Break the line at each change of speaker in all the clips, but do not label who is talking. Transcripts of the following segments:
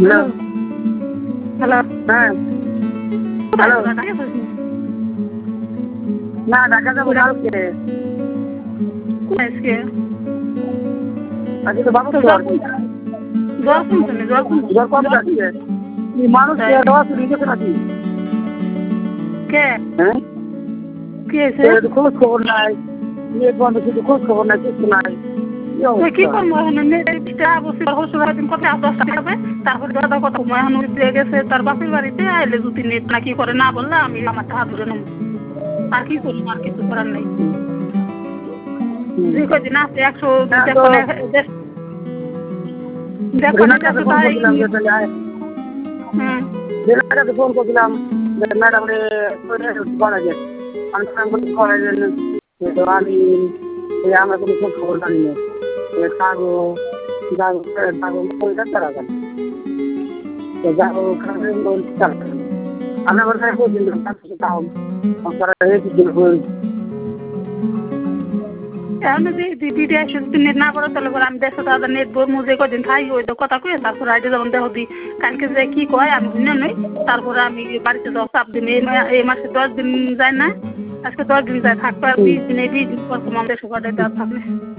hello
hello
হ্যাঁ hello না ঢাকা যাবো কালকে আজকে তো বাবু জ্বর কম যাচ্ছে মানুষ শুনে গেছে নাকি হ্যাঁ খোঁজ খবর নাই বন্ধ শুধু খোঁজ খবর নাই কিছু নাই
কি করবো তারপরে দাদা কত এখন দিয়ে গেছে তার বাপের বাড়িতে আইলে যদি নেট না কি করে না বললে আমি আমার হাত ধরে নেবো আর কি করবো আর কিছু করার নেই দুই কদিন আছে 100
ফোন করছিলাম ম্যাডাম রে আমি আমরা কোনো খোঁজ খবর জানি না যাবো তারা জানি যাবো আমরা
এখন যদি নেট না করে তাহলে আমি 150,000 নেট বলবো যে কদিন থাকি ওই তো কথা কয়ে তারপরে আইডি যেমন দেখো দিই কালকে যে কি কয় আমি শুনে নই তারপরে আমি বাড়িতে যাও 7 দিন এই মাসে 10 দিন যায় না আজকে 10 দিন যায় থাকবে আর 20 দিন এই 20 দিন পর তোমার 150,000 দেওয়া থাকবে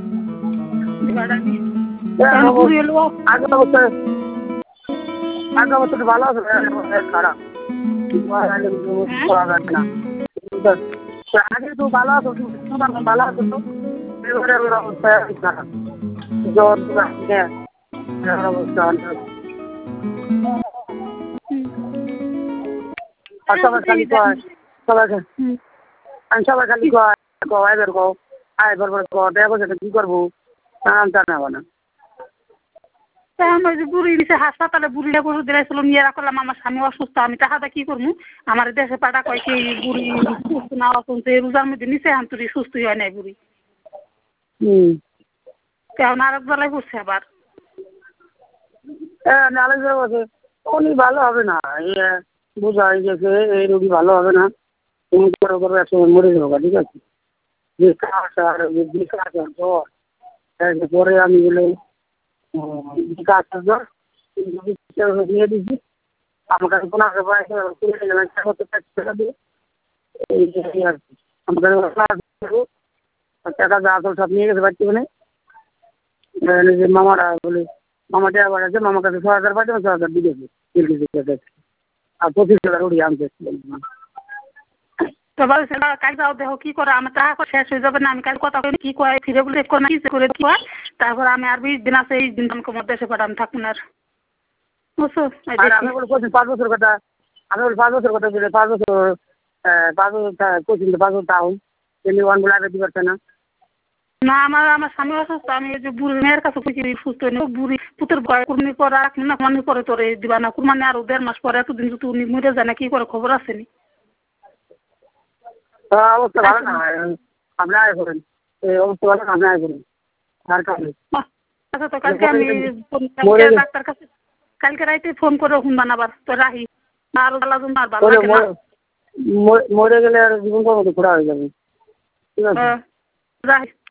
আগে বছর ভালো আছে খারাপ আগে তো ভালো আছো ভালো আছো তো অবস্থা খারাপ জ্বর অবস্থা আর সবাই খালি কয় সবাইকে আমি সবাই খালি কয় বের কও আয় বরবার দেখো সেটা কি করবো জানাবো না
বুড়ি দিছে হাসপাতালে বুড়িটা গরু দিয়েছিল নিয়ে রাখলাম আমার স্বামী অসুস্থ আমি টাকাটা কি করবো আমার দেশে পাটা কয় কি বুড়ি সুস্থ না অসুস্থ এই রোজার মধ্যে নিচে আন্তরি সুস্থই হয় নাই বুড়ি কেমন আরেক বেলায় করছে আবার
উনি ভালো হবে না বোঝা হয়ে গেছে এই রোগী ভালো হবে না তুমি করো একসময় মরে যাবো ঠিক আছে যে কাজ আর যে কাজ আর জ্বর পরে আমি বলে কাজ জ্বর দিয়ে দিচ্ছি আমার কাছে কোনো আগে দিয়ে এই আর কি আমার টাকা যা আসল সব নিয়ে গেছে বাচ্চা মানে যে মামারা বলে মামা ড্রাইভার আছে মামার কাছে 6,000 পাঠিয়ে 6,000 দিয়েছে আর 25,000 উড়িয়ে আনতে
কাল যাও দেখো কি করে আমার টাকা শেষ হয়ে যাবে না আমি কাল কথা কি কয় ফিরে বলে কি করে কি হয় তারপর আমি আর 20 দিন আছে এই দিন আমাকে মধ্যে এসে পাঠান থাকুন আর বুঝছো
আমি বলে 5 বছর কথা আমি বলি 5 বছর কথা বলে 5 বছর কোচিং 5 বছর টাউন এমনি ওয়ান বলে আগে দিতে পারছে না
না আমার স্বামী অসুস্থ আমি যে বুড়ি মেয়ের কাছে খুঁজে সুস্থ হয়ে বুড়ি পুতের ভয় কুরবানি পরে রাখলি না কুরবানি পরে তোরে দিবা না কুরবানি আরো 1.5 মাস পরে এতদিন যদি উনি মরে যায় না কি করে খবর আসেনি
অবস্থা ভালো না আপনি আয় করেন এই অবস্থা ভালো না আপনি আয় করেন আর কাজ
আচ্ছা তো কালকে আমি ডাক্তার কাছে কালকে রাইতে ফোন করে শুনবান আবার তো রাহি আরো
মরে গেলে আর জীবন কর্ম তো খোলা হয়ে যাবে ঠিক আছে
রাহি